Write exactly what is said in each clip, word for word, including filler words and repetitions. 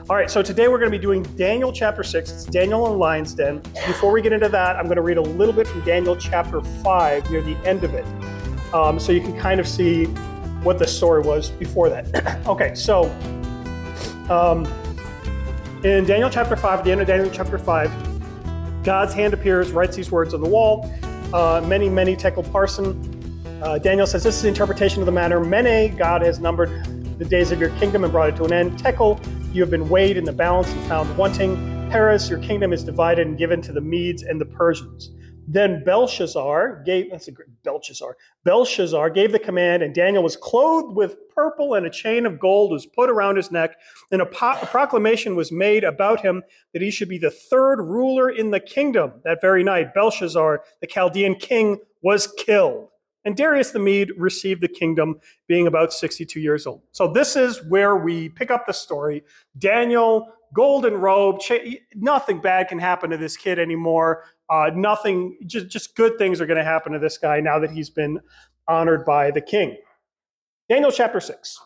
All right, so today we're going to be doing Daniel chapter six. It's Daniel in Lion's Den. Before we get into that, I'm going to read a little bit from Daniel chapter five near the end of it, um, so you can kind of see what the story was before that. Okay, so um, in Daniel chapter five, at the end of Daniel chapter five, God's hand appears, writes these words on the wall. Uh, many, many tekel parson. Uh, Daniel says, this is the interpretation of the matter. Mene, God has numbered the days of your kingdom and brought it to an end. Tekel, you have been weighed in the balance and found wanting. Peres, your kingdom is divided and given to the Medes and the Persians. Then Belshazzar gave, that's a great, Belshazzar, Belshazzar gave the command, and Daniel was clothed with purple, and a chain of gold was put around his neck. And a, po- a proclamation was made about him that he should be the third ruler in the kingdom. That very night, Belshazzar, the Chaldean king, was killed. And Darius the Mede received the kingdom, being about sixty-two years old. So this is where we pick up the story. Daniel, golden robe, cha- nothing bad can happen to this kid anymore. Uh, nothing, just, just good things are going to happen to this guy now that he's been honored by the king. Daniel chapter six.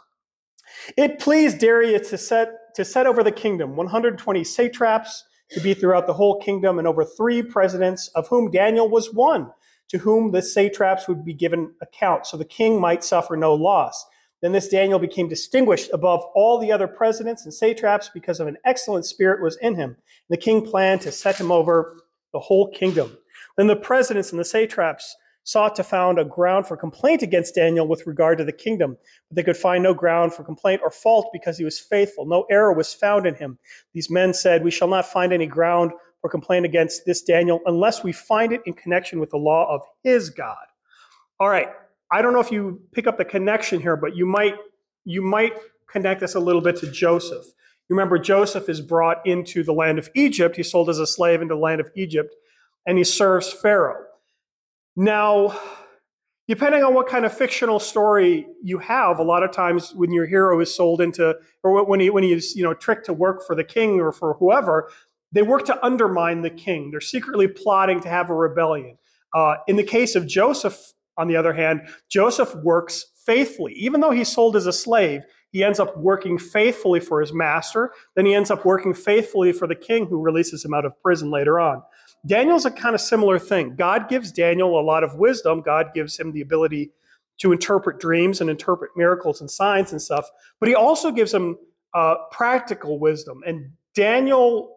It pleased Darius to set, to set over the kingdom one hundred twenty satraps to be throughout the whole kingdom, and over three presidents, of whom Daniel was one, to whom the satraps would be given account, so the king might suffer no loss. Then this Daniel became distinguished above all the other presidents and satraps because of an excellent spirit was in him. The king planned to set him over the whole kingdom. Then the presidents and the satraps sought to found a ground for complaint against Daniel with regard to the kingdom, but they could find no ground for complaint or fault because he was faithful. No error was found in him. These men said, we shall not find any ground or complain against this Daniel unless we find it in connection with the law of his God. All right. I don't know if you pick up the connection here, but you might you might connect this a little bit to Joseph. You remember Joseph is brought into the land of Egypt. He's sold as a slave into the land of Egypt, and he serves Pharaoh. Now, depending on what kind of fictional story you have, a lot of times when your hero is sold into, or when he when he is you know tricked to work for the king or for whoever, they work to undermine the king. They're secretly plotting to have a rebellion. Uh, in the case of Joseph, on the other hand, Joseph works faithfully. Even though he's sold as a slave, he ends up working faithfully for his master. Then he ends up working faithfully for the king who releases him out of prison later on. Daniel's a kind of similar thing. God gives Daniel a lot of wisdom. God gives him the ability to interpret dreams and interpret miracles and signs and stuff. But he also gives him uh, practical wisdom. And Daniel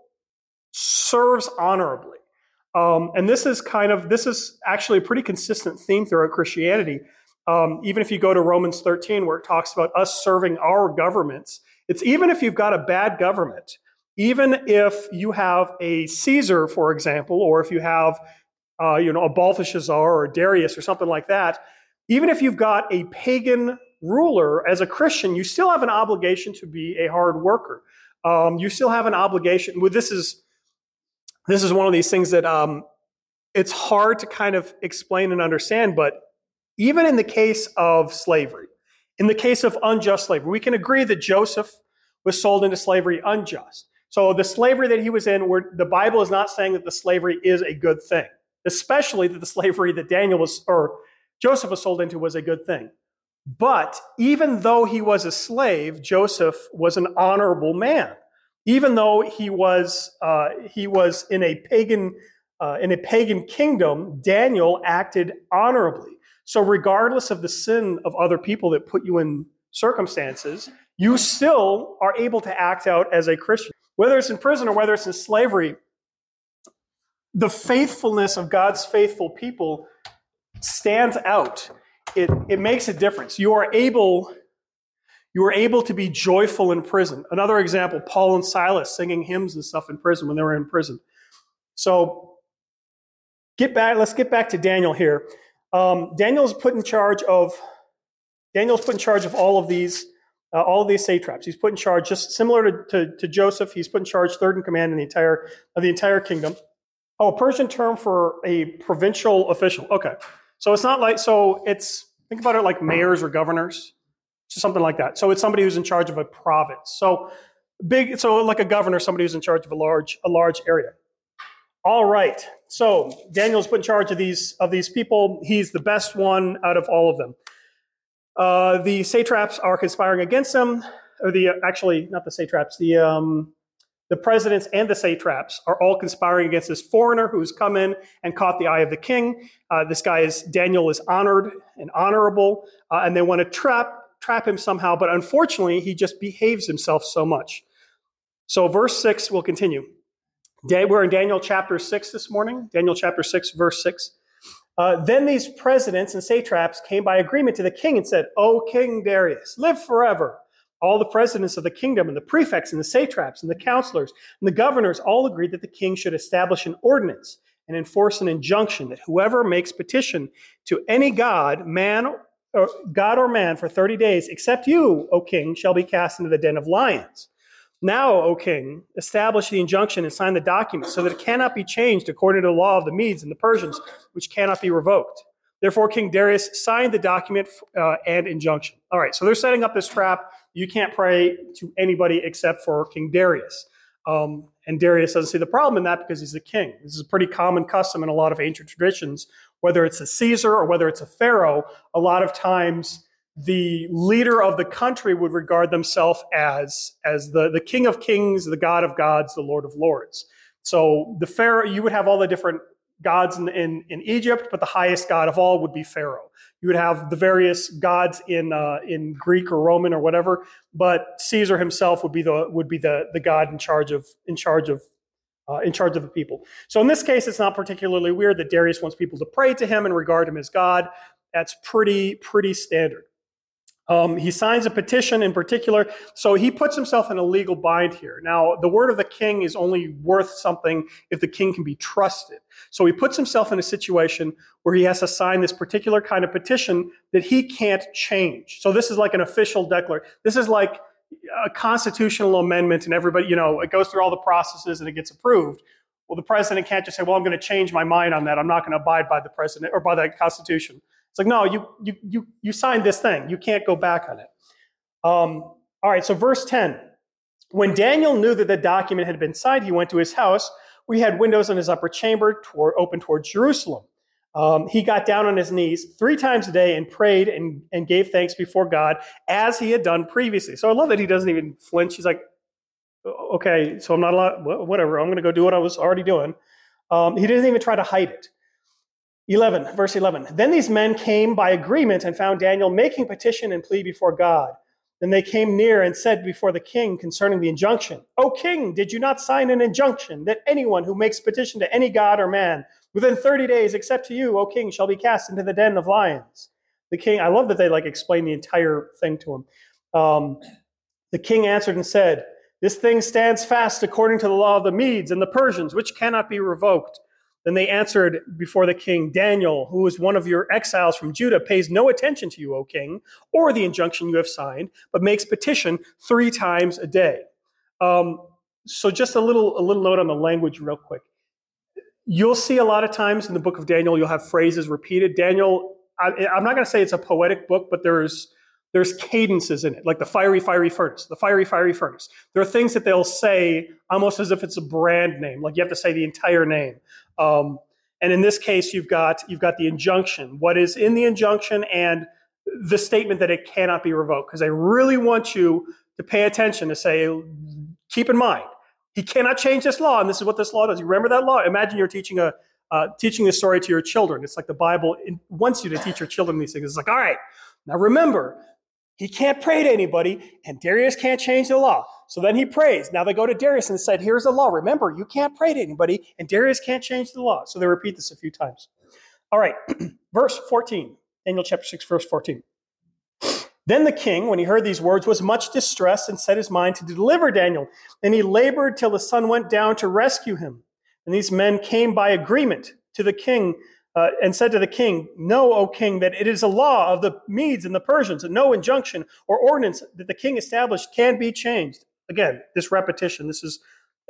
serves honorably. Um, and this is kind of, this is actually a pretty consistent theme throughout Christianity. Um, even if you go to Romans thirteen, where it talks about us serving our governments, it's even if you've got a bad government, even if you have a Caesar, for example, or if you have, uh, you know, a Balthasar or a Darius or something like that, even if you've got a pagan ruler, as a Christian, you still have an obligation to be a hard worker. Um, you still have an obligation. Well, this is, This is one of these things that um, it's hard to kind of explain and understand, but even in the case of slavery, in the case of unjust slavery, we can agree that Joseph was sold into slavery unjust. So the slavery that he was in, where the Bible is not saying that the slavery is a good thing, especially that the slavery that Daniel was, or Joseph was sold into was a good thing. But even though he was a slave, Joseph was an honorable man. Even though he was uh, he was in a pagan uh, in a pagan kingdom, Daniel acted honorably. So regardless of the sin of other people that put you in circumstances, you still are able to act out as a Christian. Whether it's in prison or whether it's in slavery, the faithfulness of God's faithful people stands out. It it makes a difference. You are able. You were able to be joyful in prison. Another example, Paul and Silas singing hymns and stuff in prison when they were in prison. So get back. Let's get back to Daniel here. Um, Daniel's put in charge of Daniel's put in charge of all of these uh, all of these satraps. He's put in charge, just similar to, to, to Joseph. He's put in charge, third in command in the entire of the entire kingdom. Oh, a Persian term for a provincial official. Okay, so it's not like so. It's think about it like mayors or governors. Something like that. So it's somebody who's in charge of a province. So big, so like a governor, somebody who's in charge of a large, a large area. All right. So Daniel's put in charge of these of these people. He's the best one out of all of them. Uh, the satraps are conspiring against him. or the, actually, not the satraps, the, um, the presidents and the satraps are all conspiring against this foreigner who's come in and caught the eye of the king. Uh, this guy is, Daniel is honored and honorable, uh, and they want to trap, trap him somehow, but unfortunately, he just behaves himself so much. So verse six will continue. We're in Daniel chapter six this morning, Daniel chapter six, verse six. Uh, then these presidents and satraps came by agreement to the king and said, "O King Darius, live forever." All the presidents of the kingdom and the prefects and the satraps and the counselors and the governors all agreed that the king should establish an ordinance and enforce an injunction that whoever makes petition to any god, man, or god or man for thirty days, except you, O king, shall be cast into the den of lions. Now, O king, establish the injunction and sign the document so that it cannot be changed according to the law of the Medes and the Persians, which cannot be revoked. Therefore, King Darius signed the document uh, and injunction. All right, so they're setting up this trap. You can't pray to anybody except for King Darius. Um, and Darius doesn't see the problem in that because he's the king. This is a pretty common custom in a lot of ancient traditions. Whether it's a Caesar or whether it's a pharaoh, a lot of times the leader of the country would regard themselves as, as the, the king of kings, the god of gods, the lord of lords. So the pharaoh, you would have all the different gods in, in, in Egypt, but the highest god of all would be Pharaoh. You would have the various gods in uh, in Greek or Roman or whatever, but Caesar himself would be the would be the, the god in charge of in charge of uh, in charge of the people. So in this case, it's not particularly weird that Darius wants people to pray to him and regard him as God. That's pretty pretty standard. Um, he signs a petition in particular, so he puts himself in a legal bind here. Now, the word of the king is only worth something if the king can be trusted. So he puts himself in a situation where he has to sign this particular kind of petition that he can't change. So this is like an official declaration. This is like a constitutional amendment, and everybody, you know, it goes through all the processes and it gets approved. Well, the president can't just say, well, I'm going to change my mind on that. I'm not going to abide by the president or by the Constitution. It's like, no, you you you you signed this thing. You can't go back on it. Um, all right, so verse ten. When Daniel knew that the document had been signed, he went to his house, where he had windows in his upper chamber toward, open towards Jerusalem. Um, he got down on his knees three times a day and prayed and, and gave thanks before God as he had done previously. So I love that he doesn't even flinch. He's like, okay, so I'm not allowed, whatever, I'm going to go do what I was already doing. Um, he didn't even try to hide it. eleven, verse eleven. Then these men came by agreement and found Daniel making petition and plea before God. Then they came near and said before the king concerning the injunction, "O king, did you not sign an injunction that anyone who makes petition to any god or man within thirty days, except to you, O king, shall be cast into the den of lions?" The king, I love that they like explain the entire thing to him. Um, the king answered and said, "This thing stands fast according to the law of the Medes and the Persians, which cannot be revoked." Then they answered before the king, "Daniel, who is one of your exiles from Judah, pays no attention to you, O king, or the injunction you have signed, but makes petition three times a day." Um, so just a little, a little note on the language real quick. You'll see a lot of times in the book of Daniel, you'll have phrases repeated. Daniel, I, I'm not going to say it's a poetic book, but there's There's cadences in it, like the fiery, fiery furnace, the fiery, fiery furnace. There are things that they'll say almost as if it's a brand name, like you have to say the entire name. Um, and in this case, you've got you've got the injunction, what is in the injunction, and the statement that it cannot be revoked. Because I really want you to pay attention to say, keep in mind, he cannot change this law, and this is what this law does. You remember that law? Imagine you're teaching a uh, teaching this story to your children. It's like the Bible wants you to teach your children these things. It's like, all right, now remember, he can't pray to anybody, and Darius can't change the law. So then he prays. Now they go to Darius and said, here's the law. Remember, you can't pray to anybody, and Darius can't change the law. So they repeat this a few times. All right, verse fourteen, Daniel chapter six, verse fourteen. Then the king, when he heard these words, was much distressed and set his mind to deliver Daniel. And he labored till the sun went down to rescue him. And these men came by agreement to the king Uh, and said to the king, "Know, O king, that it is a law of the Medes and the Persians, that no injunction or ordinance that the king established can be changed." Again, this repetition, this is,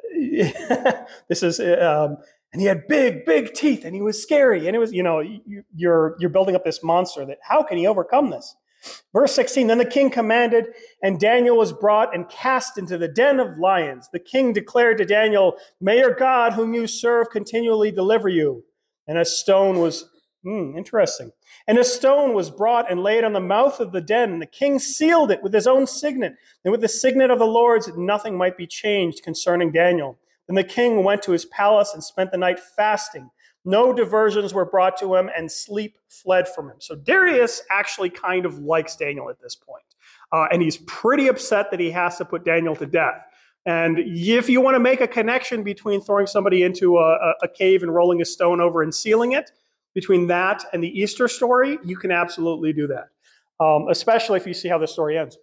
this is, um, and he had big, big teeth, and he was scary, and it was, you know, you, you're you're building up this monster that how can he overcome this? Verse sixteen, then the king commanded, and Daniel was brought and cast into the den of lions. The king declared to Daniel, "May your God, whom you serve, continually deliver you." And a stone was Hmm, interesting. And a stone was brought and laid on the mouth of the den, and the king sealed it with his own signet, and with the signet of the Lord's, that nothing might be changed concerning Daniel. Then the king went to his palace and spent the night fasting. No diversions were brought to him, and sleep fled from him. So Darius actually kind of likes Daniel at this point. Uh, and he's pretty upset that he has to put Daniel to death. And if you want to make a connection between throwing somebody into a, a cave and rolling a stone over and sealing it, between that and the Easter story, you can absolutely do that, um, especially if you see how the story ends.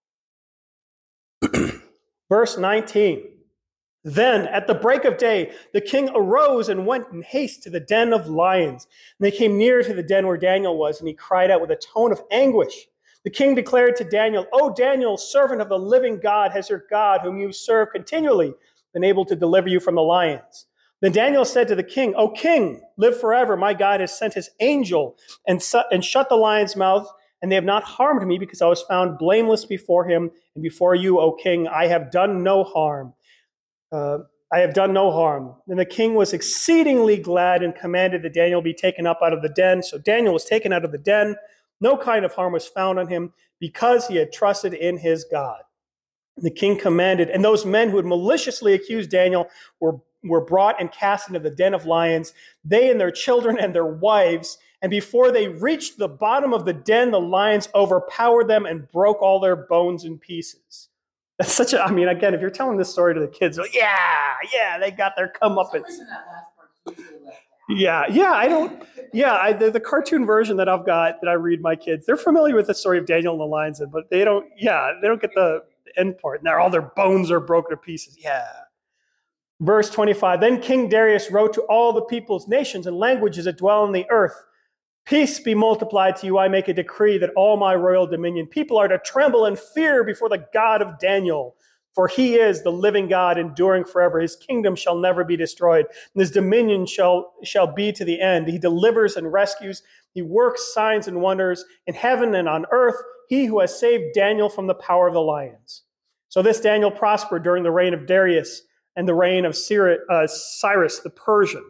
Verse nineteen. Then, at the break of day, the king arose and went in haste to the den of lions. And they came near to the den where Daniel was, and he cried out with a tone of anguish. The king declared to Daniel, "O Daniel, servant of the living God, has your God, whom you serve continually, been able to deliver you from the lions?" Then Daniel said to the king, "O king, live forever. My God has sent his angel and, su- and shut the lion's mouth, and they have not harmed me, because I was found blameless before him and before you, O king. I have done no harm. Uh, I have done no harm." Then the king was exceedingly glad and commanded that Daniel be taken up out of the den. So Daniel was taken out of the den. No kind of harm was found on him, because he had trusted in his God. The king commanded, and those men who had maliciously accused Daniel were, were brought and cast into the den of lions, they and their children and their wives. And before they reached the bottom of the den, the lions overpowered them and broke all their bones in pieces. That's such a, I mean, again, if you're telling this story to the kids, like, yeah, yeah, they got their comeuppance. Yeah, yeah, I don't, yeah, I, the, the cartoon version that I've got, that I read my kids, they're familiar with the story of Daniel and the lions, but they don't, yeah, they don't get the end part. And all their bones are broken to pieces. Yeah. Verse twenty-five, then King Darius wrote to all the peoples, nations, and languages that dwell on the earth, "Peace be multiplied to you. I make a decree that all my royal dominion people are to tremble and fear before the God of Daniel. For he is the living God, enduring forever. His kingdom shall never be destroyed, and his dominion shall, shall be to the end. He delivers and rescues. He works signs and wonders in heaven and on earth. He who has saved Daniel from the power of the lions." So this Daniel prospered during the reign of Darius and the reign of Cyrus the Persian.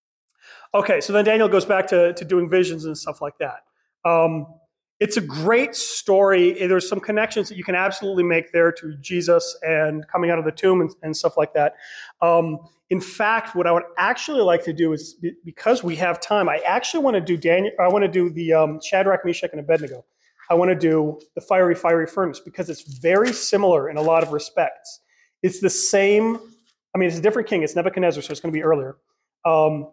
Okay, so then Daniel goes back to, to doing visions and stuff like that. Um, it's a great story. There's some connections that you can absolutely make there to Jesus and coming out of the tomb and, and stuff like that. Um, in fact, what I would actually like to do is, because we have time, I actually want to do Daniel. I want to do the um, Shadrach, Meshach, and Abednego. I want to do the fiery, fiery furnace, because it's very similar in a lot of respects. It's the same. I mean, it's a different king. It's Nebuchadnezzar, so it's going to be earlier. Um,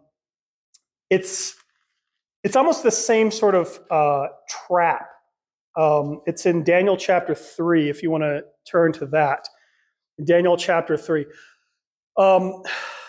It's it's almost the same sort of uh, trap. Um, it's in Daniel chapter three, if you want to turn to that. Daniel chapter three. Um,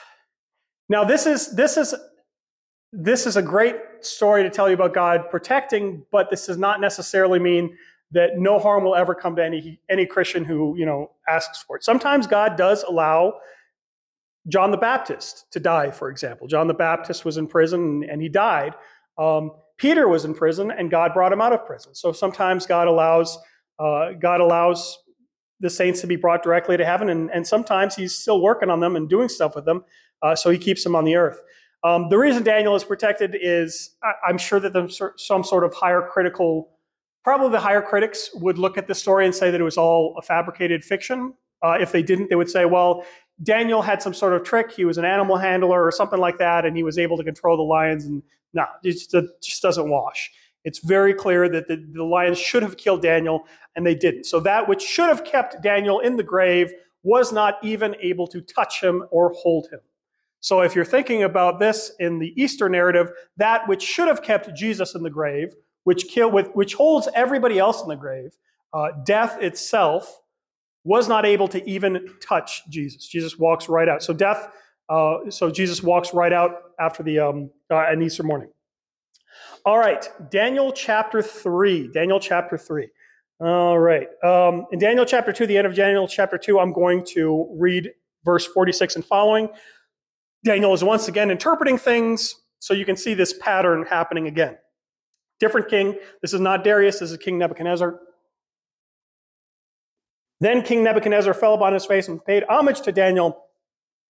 now, this is this is this is a great story to tell you about God protecting, but this does not necessarily mean that no harm will ever come to any any Christian who, you know, asks for it. Sometimes God does allow John the Baptist to die, for example. John the Baptist was in prison and he died. Um, Peter was in prison and God brought him out of prison. So sometimes God allows uh, God allows the saints to be brought directly to heaven, and, and sometimes he's still working on them and doing stuff with them, uh, so he keeps them on the earth. Um, the reason Daniel is protected is, I, I'm sure that there's some sort of higher critical, probably the higher critics would look at the story and say that it was all a fabricated fiction. Uh, if they didn't, they would say, well, Daniel had some sort of trick. He was an animal handler or something like that, and he was able to control the lions. And no, it just, it just doesn't wash. It's very clear that the, the lions should have killed Daniel, and they didn't. So that which should have kept Daniel in the grave was not even able to touch him or hold him. So if you're thinking about this in the Easter narrative, that which should have kept Jesus in the grave, which kill, with, which holds everybody else in the grave, uh, death itself, was not able to even touch Jesus. Jesus walks right out. So death, uh, so Jesus walks right out after the um, uh, an Easter morning. All right, Daniel chapter three. Daniel chapter three. All right. Um, in Daniel chapter two, the end of Daniel chapter two, I'm going to read verse forty-six and following. Daniel is once again interpreting things, so you can see this pattern happening again. Different king. This is not Darius. This is King Nebuchadnezzar. Then King Nebuchadnezzar fell upon his face and paid homage to Daniel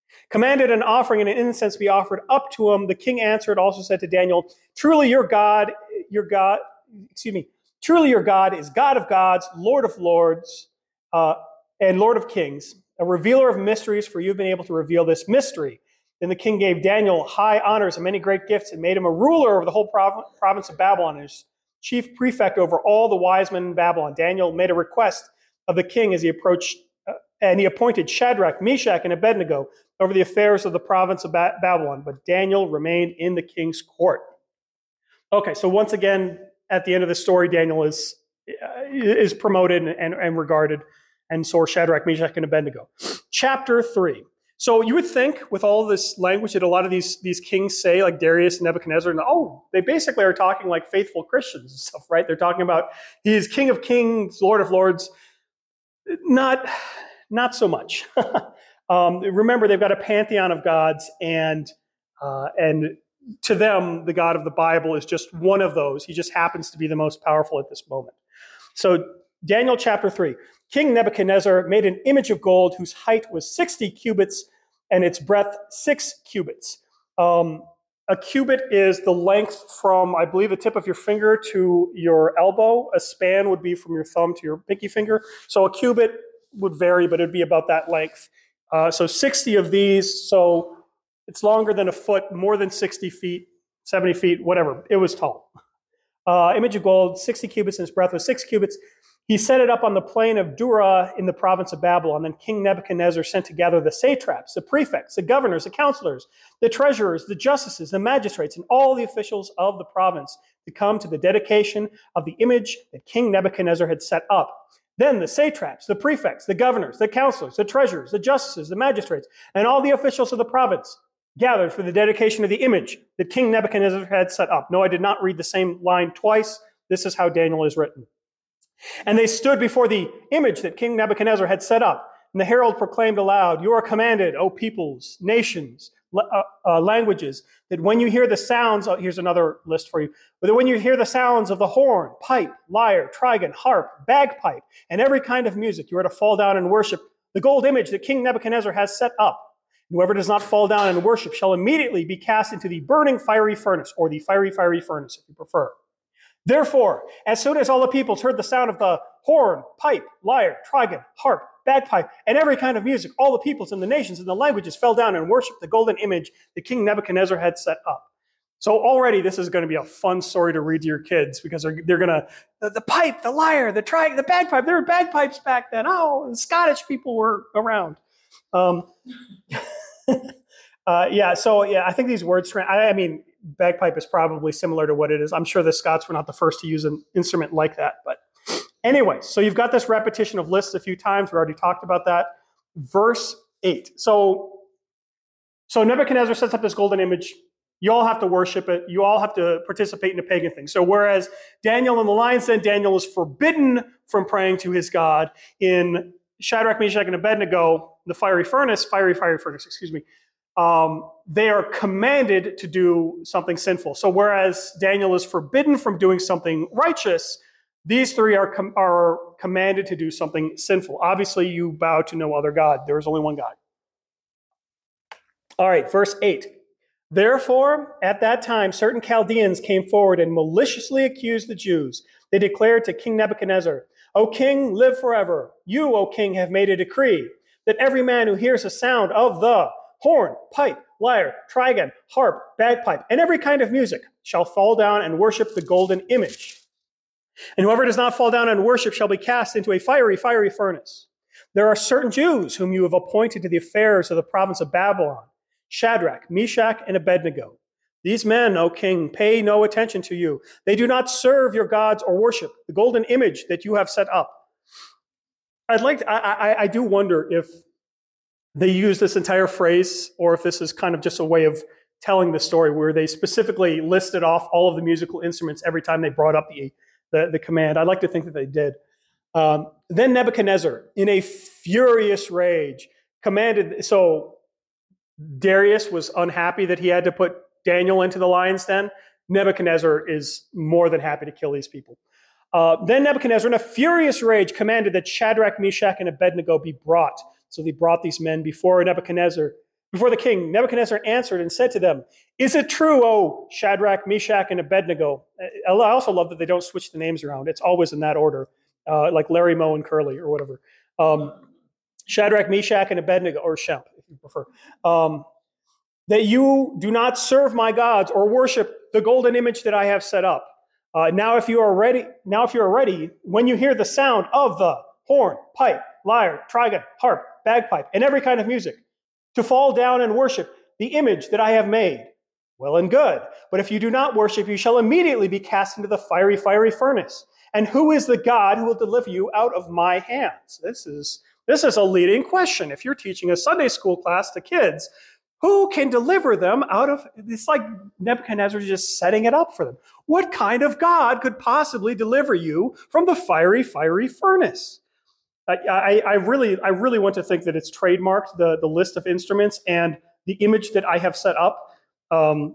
commanded an offering and an incense be offered up to him. The king answered, also said to Daniel, truly your God, your God, excuse me, truly your God is God of gods, Lord of lords, uh, and Lord of kings, a revealer of mysteries, for you've been able to reveal this mystery. Then the king gave Daniel high honors and many great gifts and made him a ruler over the whole prov- province of Babylon, and his chief prefect over all the wise men in Babylon. Daniel made a request of the king as he approached, uh, and he appointed Shadrach, Meshach, and Abednego over the affairs of the province of ba- Babylon. But Daniel remained in the king's court. Okay, so once again, at the end of the story, Daniel is uh, is promoted and, and regarded, and so are Shadrach, Meshach, and Abednego. Chapter three. So you would think with all this language that a lot of these, these kings say, like Darius and Nebuchadnezzar, and oh, they basically are talking like faithful Christians and stuff, right? They're talking about he is King of Kings, Lord of Lords. Not, not so much. um, remember, they've got a pantheon of gods, and uh, and to them, the God of the Bible is just one of those. He just happens to be the most powerful at this moment. So Daniel chapter three. King Nebuchadnezzar made an image of gold whose height was sixty cubits and its breadth six cubits. Um, a cubit is the length from, I believe, the tip of your finger to your elbow. A span would be from your thumb to your pinky finger. So a cubit would vary, but it'd be about that length. Uh, so sixty of these, so it's longer than a foot, more than sixty feet, seventy feet, whatever. It was tall. Uh, image of gold, sixty cubits, and its breadth was six cubits. He set it up on the plain of Dura in the province of Babylon. Then King Nebuchadnezzar sent together the satraps, the prefects, the governors, the counselors, the treasurers, the justices, the magistrates, and all the officials of the province to come to the dedication of the image that King Nebuchadnezzar had set up. Then the satraps, the prefects, the governors, the counselors, the treasurers, the justices, the magistrates, and all the officials of the province gathered for the dedication of the image that King Nebuchadnezzar had set up. No, I did not read the same line twice. This is how Daniel is written. And they stood before the image that King Nebuchadnezzar had set up. And the herald proclaimed aloud, you are commanded, O peoples, nations, uh, uh, languages, that when you hear the sounds, oh, here's another list for you, but that when you hear the sounds of the horn, pipe, lyre, trigon, harp, bagpipe, and every kind of music, you are to fall down and worship the gold image that King Nebuchadnezzar has set up. Whoever does not fall down and worship shall immediately be cast into the burning fiery furnace, or the fiery, fiery furnace, if you prefer. Therefore, as soon as all the peoples heard the sound of the horn, pipe, lyre, trigon, harp, bagpipe, and every kind of music, all the peoples and the nations and the languages fell down and worshiped the golden image that King Nebuchadnezzar had set up. So already this is going to be a fun story to read to your kids, because they're, they're going to, the, the pipe, the lyre, the trigon, the bagpipe, there were bagpipes back then. Oh, the Scottish people were around. Um, uh, yeah, so yeah, I think these words, I, I mean, bagpipe is probably similar to what it is. I'm sure the Scots were not the first to use an instrument like that. But anyway, so you've got this repetition of lists a few times. We already talked about that. Verse eight. So, so Nebuchadnezzar sets up this golden image. You all have to worship it. You all have to participate in the pagan thing. So whereas Daniel in the lion's den, Daniel is forbidden from praying to his God. In Shadrach, Meshach, and Abednego, the fiery furnace, fiery, fiery furnace, excuse me, Um, they are commanded to do something sinful. So whereas Daniel is forbidden from doing something righteous, these three are, com- are commanded to do something sinful. Obviously, you bow to no other God. There is only one God. All right, verse eight. Therefore, at that time, certain Chaldeans came forward and maliciously accused the Jews. They declared to King Nebuchadnezzar, O king, live forever. You, O king, have made a decree that every man who hears the sound of the horn, pipe, lyre, trigon, harp, bagpipe, and every kind of music shall fall down and worship the golden image. And whoever does not fall down and worship shall be cast into a fiery, fiery furnace. There are certain Jews whom you have appointed to the affairs of the province of Babylon, Shadrach, Meshach, and Abednego. These men, O king, pay no attention to you. They do not serve your gods or worship the golden image that you have set up. I'd like to, I, I, I do wonder if they use this entire phrase, or if this is kind of just a way of telling the story, where they specifically listed off all of the musical instruments every time they brought up the, the, the command. I'd like to think that they did. Um, then Nebuchadnezzar, in a furious rage, commanded, so Darius was unhappy that he had to put Daniel into the lion's den. Nebuchadnezzar is more than happy to kill these people. Uh, then Nebuchadnezzar, in a furious rage, commanded that Shadrach, Meshach, and Abednego be brought. So they brought these men before Nebuchadnezzar. before the king, Nebuchadnezzar answered and said to them, "Is it true, O Shadrach, Meshach, and Abednego?" I also love that they don't switch the names around. It's always in that order, uh, like Larry, Moe, and Curly, or whatever. Um, Shadrach, Meshach, and Abednego, or Shemp, if you prefer, um, that you do not serve my gods or worship the golden image that I have set up. Uh, now, if you are ready, now if you are ready, when you hear the sound of the horn, pipe, lyre, trigon, harp, bagpipe, and every kind of music, to fall down and worship the image that I have made, well and good. But if you do not worship, you shall immediately be cast into the fiery, fiery furnace. And who is the God who will deliver you out of my hands? This is this is a leading question. If you're teaching a Sunday school class to kids, who can deliver them out of, it's like Nebuchadnezzar just setting it up for them. What kind of God could possibly deliver you from the fiery, fiery furnace? I, I, I really I really want to think that it's trademarked, the, the list of instruments and the image that I have set up, um,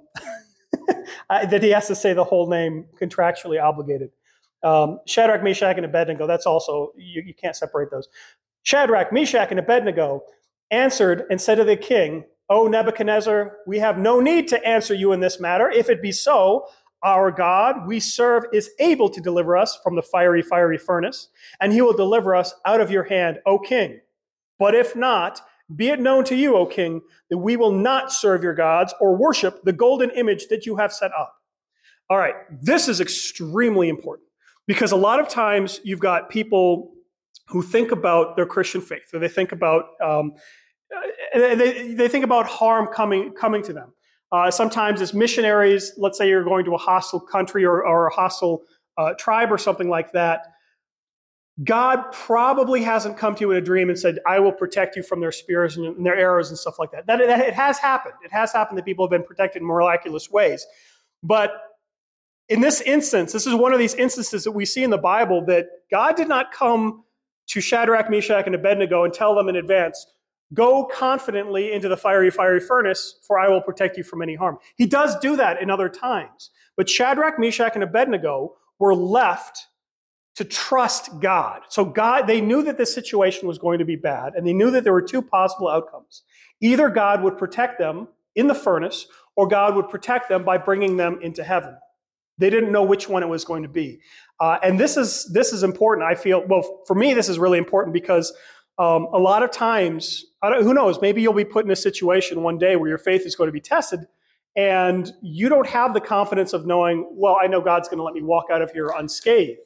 I, that he has to say the whole name, contractually obligated. Um, Shadrach, Meshach, and Abednego, that's also, you, you can't separate those. Shadrach, Meshach, and Abednego answered and said to the king, "O Nebuchadnezzar, we have no need to answer you in this matter. If it be so, our God we serve is able to deliver us from the fiery, fiery furnace, and he will deliver us out of your hand, O king. But if not, be it known to you, O king, that we will not serve your gods or worship the golden image that you have set up." All right, this is extremely important because a lot of times you've got people who think about their Christian faith, or they think about um, they, they think about harm coming coming to them. Uh, sometimes as missionaries, let's say you're going to a hostile country or, or a hostile uh, tribe or something like that, God probably hasn't come to you in a dream and said, "I will protect you from their spears and their arrows," and stuff like that. That, that. It has happened. It has happened that people have been protected in miraculous ways. But in this instance, this is one of these instances that we see in the Bible that God did not come to Shadrach, Meshach, and Abednego and tell them in advance, "Go confidently into the fiery, fiery furnace, for I will protect you from any harm." He does do that in other times. But Shadrach, Meshach, and Abednego were left to trust God. So God, they knew that this situation was going to be bad, and they knew that there were two possible outcomes. Either God would protect them in the furnace, or God would protect them by bringing them into heaven. They didn't know which one it was going to be. Uh, and this is this is important, I feel. Well, for me, this is really important because um, a lot of times, I don't, who knows, maybe you'll be put in a situation one day where your faith is going to be tested, and you don't have the confidence of knowing, well, I know God's going to let me walk out of here unscathed.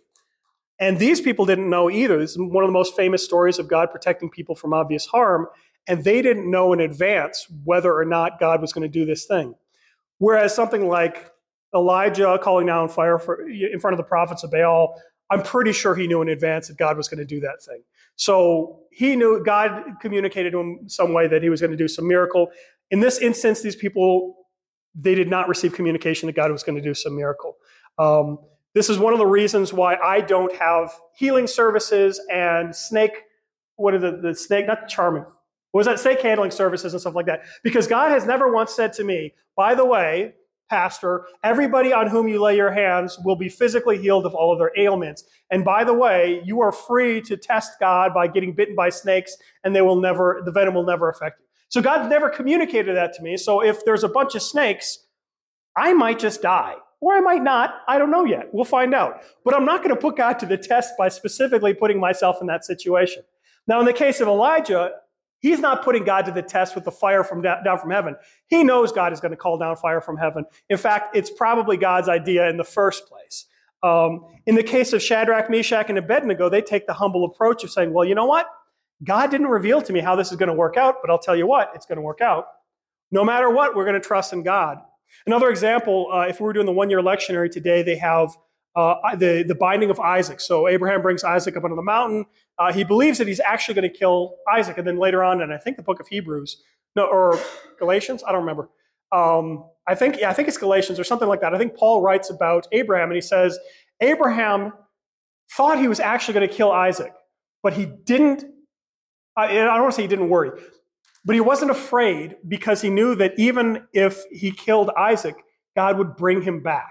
And these people didn't know either. This is one of the most famous stories of God protecting people from obvious harm, and they didn't know in advance whether or not God was going to do this thing. Whereas something like Elijah calling down fire for, in front of the prophets of Baal, I'm pretty sure he knew in advance that God was going to do that thing. So he knew, God communicated to him some way that he was going to do some miracle. In this instance, these people, they did not receive communication that God was going to do some miracle. Um, this is one of the reasons why I don't have healing services and snake, what are the, the snake, not charming, what was that, snake handling services and stuff like that. Because God has never once said to me, by the way, pastor, everybody on whom you lay your hands will be physically healed of all of their ailments. And by the way, you are free to test God by getting bitten by snakes, and they will never, the venom will never affect you. So God never communicated that to me. So if there's a bunch of snakes, I might just die. Or I might not. I don't know yet. We'll find out. But I'm not going to put God to the test by specifically putting myself in that situation. Now, in the case of Elijah, he's not putting God to the test with the fire from down, down from heaven. He knows God is going to call down fire from heaven. In fact, it's probably God's idea in the first place. Um, in the case of Shadrach, Meshach, and Abednego, they take the humble approach of saying, well, you know what? God didn't reveal to me how this is going to work out, but I'll tell you what, it's going to work out. No matter what, we're going to trust in God. Another example, uh, if we were doing the one-year lectionary today, they have uh, the, the binding of Isaac. So Abraham brings Isaac up onto the mountain. Uh, he believes that he's actually going to kill Isaac. And then later on, and I think the book of Hebrews, no, or Galatians, I don't remember. Um, I think, yeah, I think it's Galatians or something like that. I think Paul writes about Abraham, and he says, Abraham thought he was actually going to kill Isaac, but he didn't, I, I don't want to say he didn't worry, but he wasn't afraid because he knew that even if he killed Isaac, God would bring him back.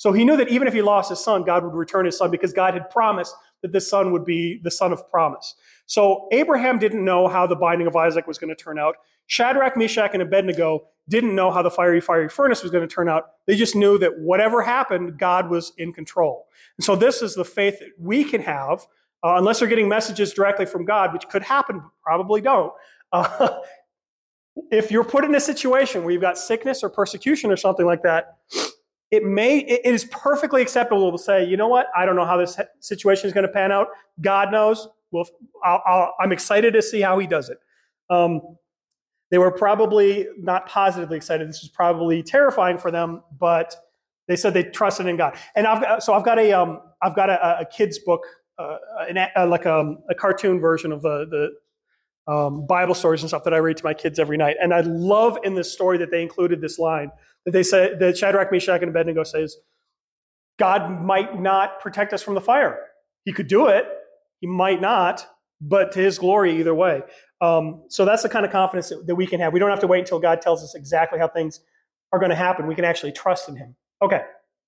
So he knew that even if he lost his son, God would return his son because God had promised that this son would be the son of promise. So Abraham didn't know how the binding of Isaac was going to turn out. Shadrach, Meshach, and Abednego didn't know how the fiery, fiery furnace was going to turn out. They just knew that whatever happened, God was in control. And so this is the faith that we can have, uh, unless you're getting messages directly from God, which could happen, but probably don't. Uh, if you're put in a situation where you've got sickness or persecution or something like that, It may, it is perfectly acceptable to say, you know what? I don't know how this situation is going to pan out. God knows. Well, I'll, I'll, I'm excited to see how he does it. Um, they were probably not positively excited. This was probably terrifying for them, but they said they trusted in God. And I've got, so I've got a, um, I've got a, a kid's book, uh, an, a, like a, a cartoon version of the, the um, Bible stories and stuff that I read to my kids every night. And I love in this story that they included this line. That they say that Shadrach, Meshach, and Abednego says, God might not protect us from the fire. He could do it. He might not, but to his glory either way. Um, so that's the kind of confidence that, that we can have. We don't have to wait until God tells us exactly how things are going to happen. We can actually trust in him. Okay.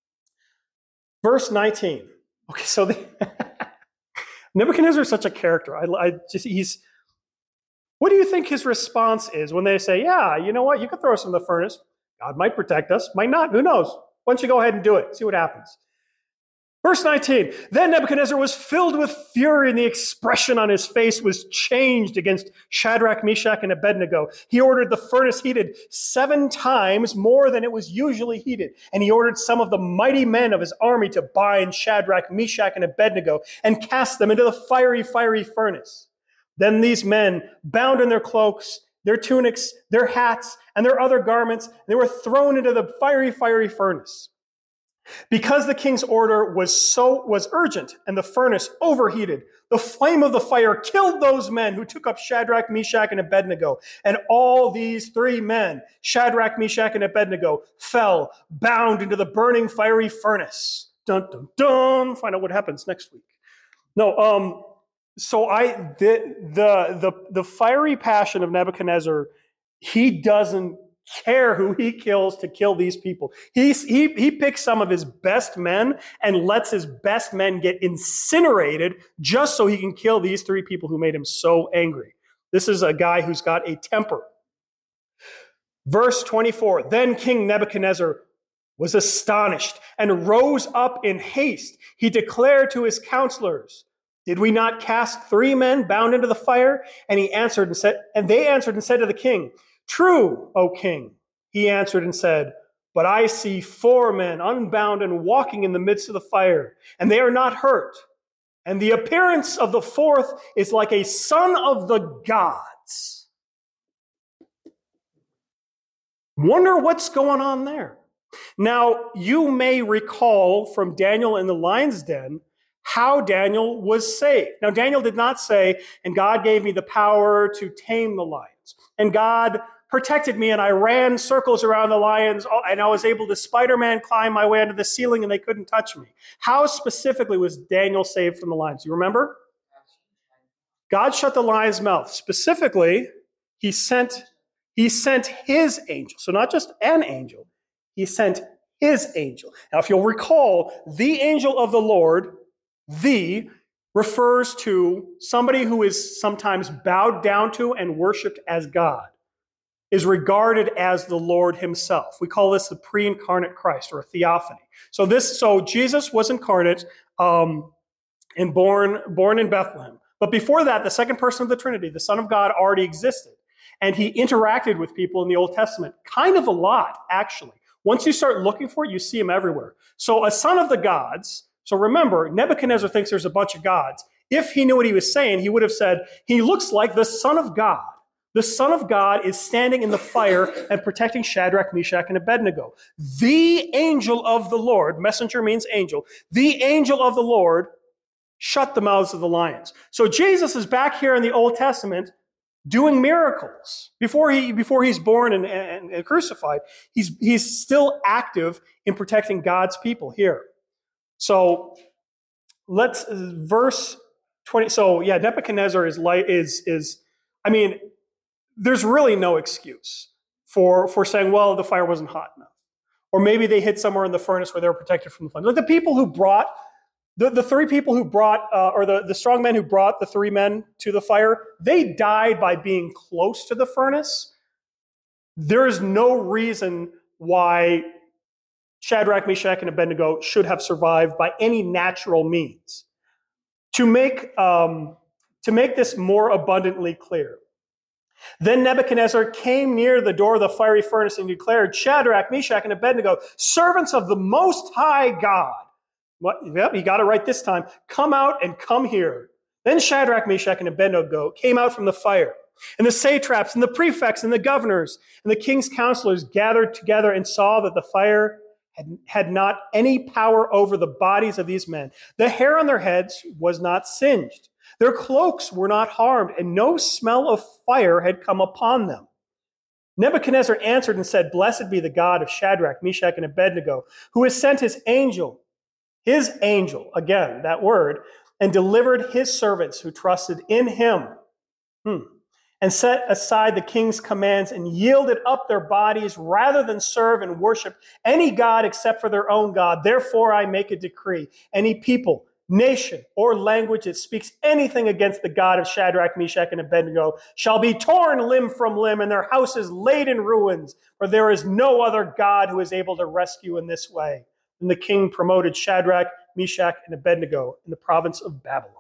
Verse nineteen. Okay, so the Nebuchadnezzar is such a character. I, I just, he's, what do you think his response is when they say, yeah, you know what? You could throw us in the furnace. God might protect us, might not. Who knows? Why don't you go ahead and do it? See what happens. Verse nineteen, then Nebuchadnezzar was filled with fury, and the expression on his face was changed against Shadrach, Meshach, and Abednego. He ordered the furnace heated seven times more than it was usually heated. And he ordered some of the mighty men of his army to bind Shadrach, Meshach, and Abednego and cast them into the fiery, fiery furnace. Then these men, bound in their cloaks, their tunics, their hats, and their other garments, they were thrown into the fiery, fiery furnace. Because the king's order was so was urgent and the furnace overheated, the flame of the fire killed those men who took up Shadrach, Meshach, and Abednego. And all these three men, Shadrach, Meshach, and Abednego, fell bound into the burning fiery furnace. Dun, dun, dun. Find out what happens next week. No, um, so I the the the the fiery passion of Nebuchadnezzar, he doesn't care who he kills to kill these people. He's, he he picks some of his best men and lets his best men get incinerated just so he can kill these three people who made him so angry. This is a guy who's got a temper. Verse twenty-four, then King Nebuchadnezzar was astonished and rose up in haste. He declared to his counselors, did we not cast three men bound into the fire? And he answered and said, and they answered and said to the king, true, O king. He answered and said, but I see four men unbound and walking in the midst of the fire, and they are not hurt. And the appearance of the fourth is like a son of the gods. Wonder what's going on there. Now, you may recall from Daniel in the lion's den how Daniel was saved. Now, Daniel did not say, and God gave me the power to tame the lions. And God protected me, and I ran circles around the lions, and I was able to Spider-Man climb my way under the ceiling, and they couldn't touch me. How specifically was Daniel saved from the lions? You remember? God shut the lion's mouth. Specifically, he sent, he sent his angel. So not just an angel. He sent his angel. Now, if you'll recall, the angel of the Lord, the refers to somebody who is sometimes bowed down to and worshiped as God, is regarded as the Lord himself. We call this the pre-incarnate Christ, or a theophany. So this, so Jesus was incarnate um, and born, born in Bethlehem. But before that, the second person of the Trinity, the Son of God, already existed. And he interacted with people in the Old Testament kind of a lot, actually. Once you start looking for it, you see him everywhere. So a son of the gods. So remember, Nebuchadnezzar thinks there's a bunch of gods. If he knew what he was saying, he would have said, he looks like the Son of God. The Son of God is standing in the fire and protecting Shadrach, Meshach, and Abednego. The angel of the Lord, messenger means angel, the angel of the Lord shut the mouths of the lions. So Jesus is back here in the Old Testament doing miracles. Before he before he's born and, and, and crucified, he's, he's still active in protecting God's people here. So let's, verse twenty, so yeah, Nebuchadnezzar is, light, is, is I mean, there's really no excuse for, for saying, well, the fire wasn't hot enough. Or maybe they hid somewhere in the furnace where they were protected from the flame. Like the people who brought, the, the three people who brought, uh, or the, the strong men who brought the three men to the fire, they died by being close to the furnace. There is no reason why Shadrach, Meshach, and Abednego should have survived by any natural means. To make, um, to make this more abundantly clear, then Nebuchadnezzar came near the door of the fiery furnace and declared, Shadrach, Meshach, and Abednego, servants of the Most High God. What? Yep, you got it right this time. Come out and come here. Then Shadrach, Meshach, and Abednego came out from the fire. And the satraps and the prefects and the governors and the king's counselors gathered together and saw that the fire had, had not any power over the bodies of these men. The hair on their heads was not singed. Their cloaks were not harmed, and no smell of fire had come upon them. Nebuchadnezzar answered and said, Blessed be the God of Shadrach, Meshach, and Abednego, who has sent his angel, his angel, again, that word, and delivered his servants who trusted in him, hmm. and set aside the king's commands and yielded up their bodies rather than serve and worship any god except for their own God. Therefore I make a decree. Any people, nation, or language that speaks anything against the God of Shadrach, Meshach, and Abednego shall be torn limb from limb and their houses laid in ruins, for there is no other God who is able to rescue in this way. And the king promoted Shadrach, Meshach, and Abednego in the province of Babylon.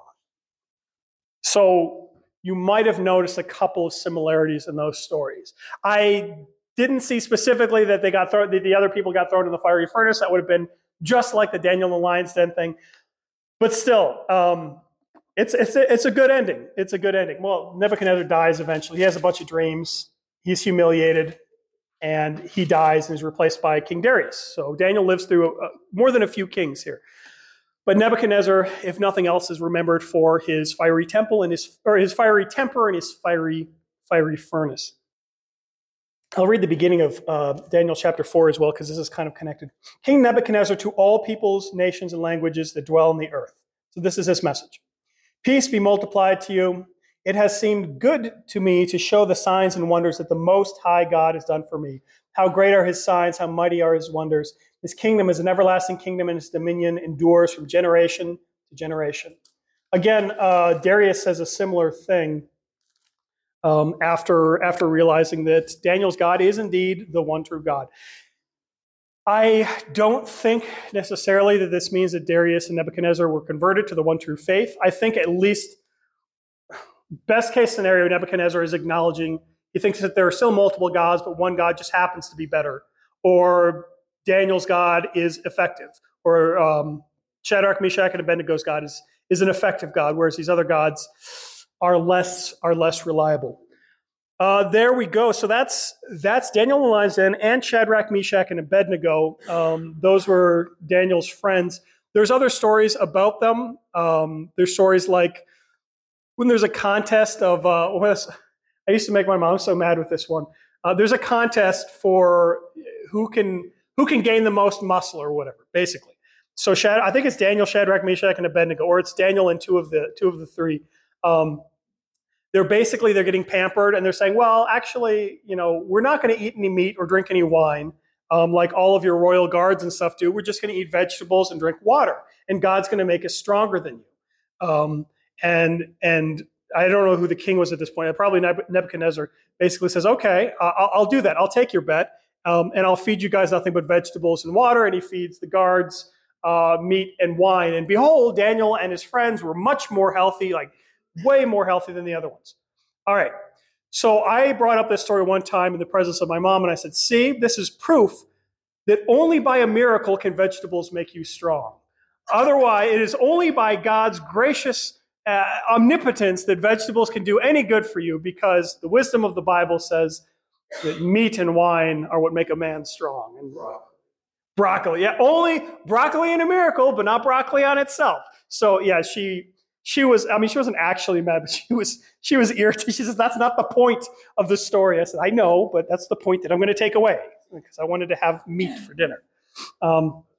So you might have noticed a couple of similarities in those stories. I didn't see specifically that they got thrown, that the other people got thrown in the fiery furnace. That would have been just like the Daniel and the lion's den thing. But still, um, it's it's a, it's a good ending. It's a good ending. Well, Nebuchadnezzar dies eventually. He has a bunch of dreams. He's humiliated, and he dies and is replaced by King Darius. So Daniel lives through uh, more than a few kings here. But Nebuchadnezzar, if nothing else, is remembered for his fiery temple and his or his fiery temper and his fiery fiery furnace. I'll read the beginning of uh, Daniel chapter four as well, because this is kind of connected. King Nebuchadnezzar to all peoples, nations, and languages that dwell on the earth. So this is his message. Peace be multiplied to you. It has seemed good to me to show the signs and wonders that the Most High God has done for me. How great are his signs, how mighty are his wonders. His kingdom is an everlasting kingdom, and his dominion endures from generation to generation. Again, uh, Darius says a similar thing. Um, after, after realizing that Daniel's God is indeed the one true God. I don't think necessarily that this means that Darius and Nebuchadnezzar were converted to the one true faith. I think at least best case scenario, Nebuchadnezzar is acknowledging he thinks that there are still multiple gods, but one God just happens to be better. Or Daniel's God is effective. Or um, Shadrach, Meshach, and Abednego's God is, is an effective God, whereas these other gods are less are less reliable. Uh, there we go. So that's that's Daniel and the lion's den and Shadrach, Meshach, and Abednego. Um, those were Daniel's friends. There's other stories about them. Um, there's stories like when there's a contest of, uh, was, I used to make my mom so mad with this one. Uh, there's a contest for who can who can gain the most muscle or whatever, basically. So Shad, I think it's Daniel, Shadrach, Meshach, and Abednego, or it's Daniel and two of the two of the three. Um, They're basically, they're getting pampered, and they're saying, well, actually, you know, we're not going to eat any meat or drink any wine um, like all of your royal guards and stuff do. We're just going to eat vegetables and drink water, and God's going to make us stronger than you. Um, and and I don't know who the king was at this point. Probably Nebuchadnezzar basically says, okay, I'll, I'll do that. I'll take your bet, um, and I'll feed you guys nothing but vegetables and water, and he feeds the guards uh, meat and wine. And behold, Daniel and his friends were much more healthy, like way more healthy than the other ones. All right. So I brought up this story one time in the presence of my mom, and I said, see, this is proof that only by a miracle can vegetables make you strong. Otherwise, it is only by God's gracious uh, omnipotence that vegetables can do any good for you, because the wisdom of the Bible says that meat and wine are what make a man strong. And broccoli, yeah, only broccoli in a miracle, but not broccoli on itself. So yeah, she... She was, I mean, she wasn't actually mad, but she was, she was irritated. She says, that's not the point of the story. I said, I know, but that's the point that I'm going to take away, because I wanted to have meat for dinner. Um,